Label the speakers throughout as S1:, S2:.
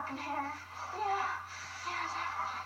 S1: fucking hair. Yeah. Yeah, is that right?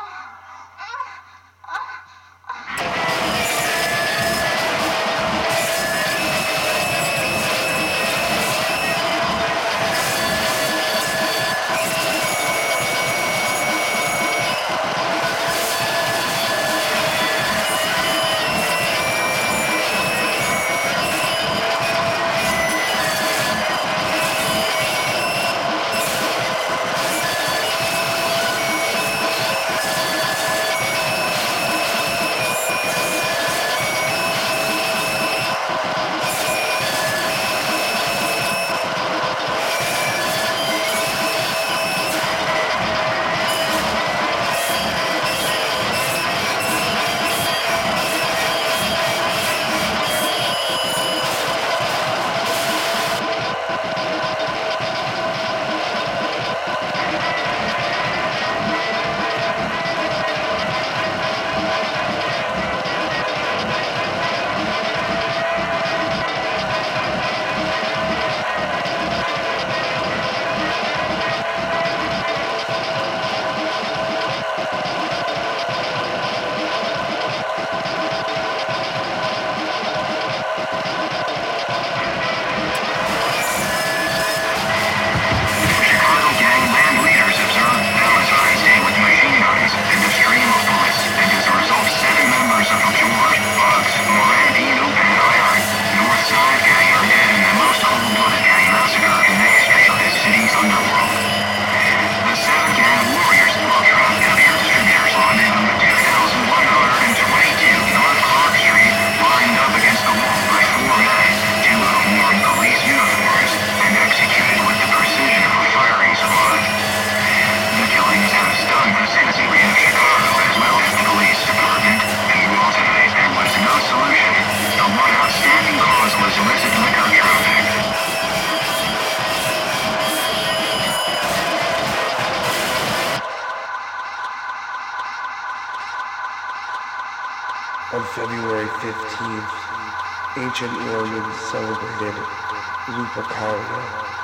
S2: On February 15th, ancient Romans celebrated Lupercalia,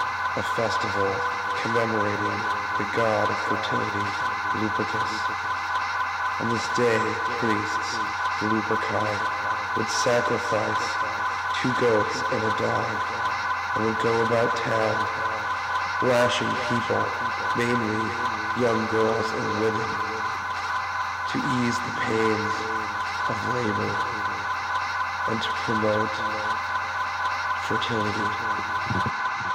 S2: a festival commemorating the god of fertility, Lupercus. On this day, priests, the Luperci, would sacrifice 2 goats and a dog, and would go about town, lashing people, mainly young girls and women, to ease the pains of labor and to promote fertility.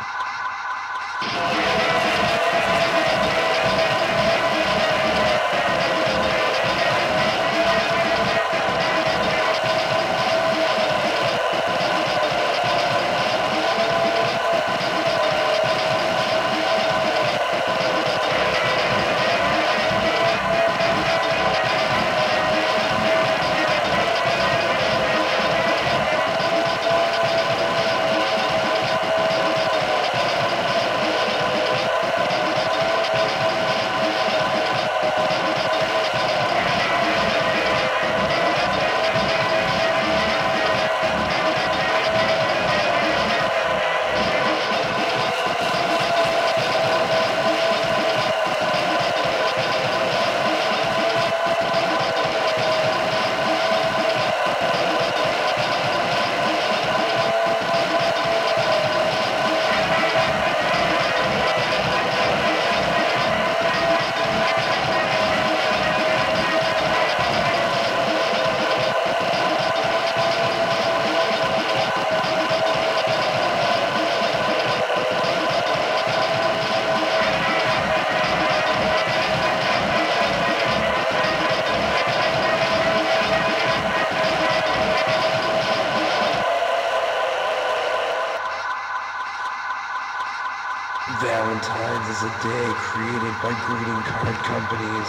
S2: Valentine's is a day created by greeting card companies.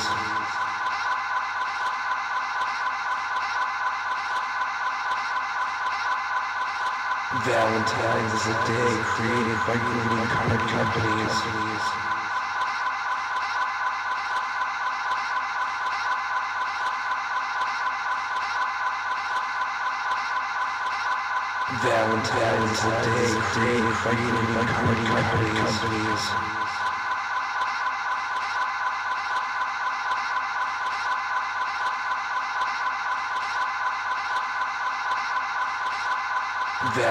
S2: Valentine's is a day created by greeting card companies. Valentine's is a day created by greeting card companies.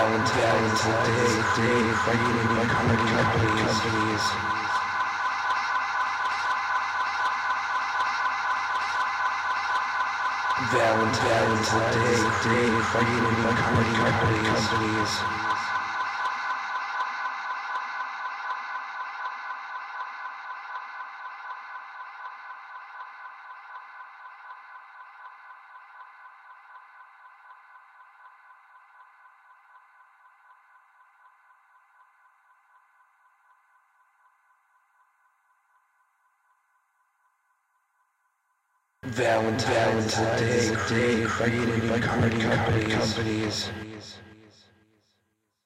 S2: Valentine's Day created by companies. Valentine's Day created by companies. Valentine's Day created by companies.